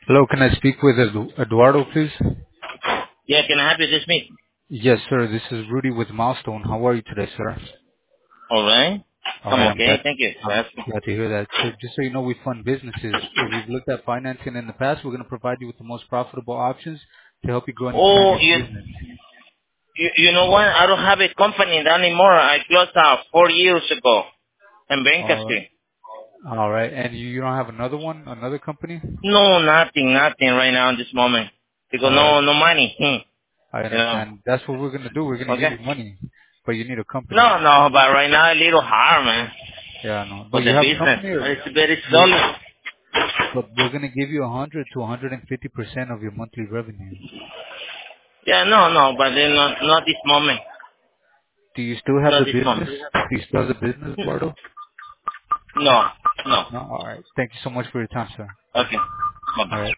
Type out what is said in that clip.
Hello, can I speak with Eduardo, please? Yeah, can I have you this meet? Yes, sir. This is Rudy with Milestone. How are you today, sir? All right. All I'm right, okay. Thank you for I'm asking. glad to hear that. So just so you know, we fund businesses. If you've looked at financing in the past, we're going to provide you with the most profitable options to help you grow and expand Oh, your business. you know what? I don't have a company anymore. I closed out 4 years ago in All bankruptcy. all right. And you don't have another one, another company? No, nothing right now in this moment. Because All right. no money. I You know. understand. That's what we're going to do. We're going to give Okay. you money, but you need a company. No, but right now a little hard, man, Yeah, I know. But for you the have a business. company, or It's very you? solid. But we're going to give you 100 to 150% of your monthly revenue. Yeah, no, but then not this moment. Do you still have Not the this business? moment. Do you still have the business, Eduardo? No, no. No? All right. Thank you so much for your time, sir. Okay. All Bye-bye. right.